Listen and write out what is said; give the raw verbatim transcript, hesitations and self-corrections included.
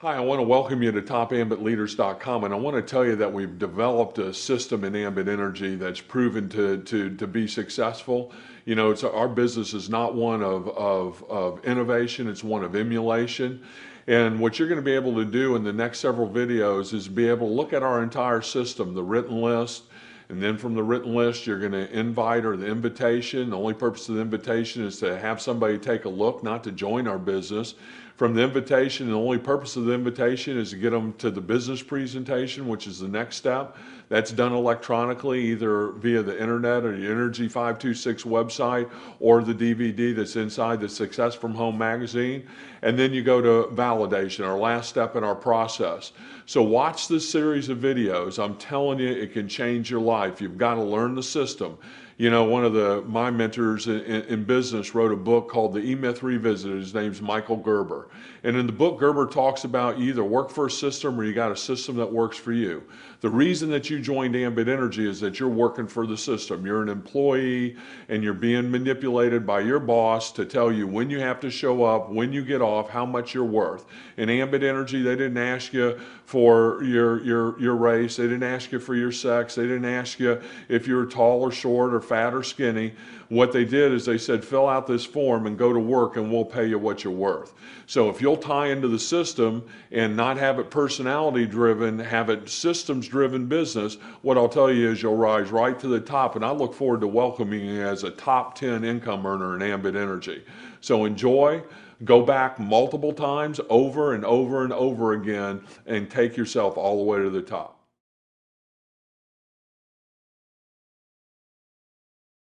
Hi, I want to welcome you to top ambit leaders dot com, and I want to tell you that we've developed a system in Ambit Energy that's proven to, to, to be successful. You know, it's, our business is not one of, of, of innovation, it's one of emulation. And what you're going to be able to do in the next several videos is be able to look at our entire system, the written list, and then from the written list, you're going to invite or the invitation. The only purpose of the invitation is to have somebody take a look, not to join our business. From the invitation, the only purpose of the invitation is to get them to the business presentation, which is the next step. That's done electronically, either via the internet or the Energy five two six website or the D V D that's inside the Success from Home magazine. And then you go to validation, our last step in our process. So watch this series of videos. I'm telling you, it can change your life. You've got to learn the system. You know, one of the my mentors in, in business wrote a book called The E-Myth Revisited. His name's Michael Gerber. And in the book, Gerber talks about you either work for a system or you got a system that works for you. The reason that you joined Ambit Energy is that you're working for the system. You're an employee and you're being manipulated by your boss to tell you when you have to show up, when you get off, how much you're worth. In Ambit Energy, they didn't ask you for your, your, your race. They didn't ask you for your sex. They didn't ask you if you're tall or short or fat or skinny. What they did is they said, fill out this form and go to work and we'll pay you what you're worth. So if you'll tie into the system and not have it personality driven, have it systems driven business, what I'll tell you is you'll rise right to the top. And I look forward to welcoming you as a top ten income earner in Ambit Energy. So enjoy, go back multiple times over and over and over again and take yourself all the way to the top.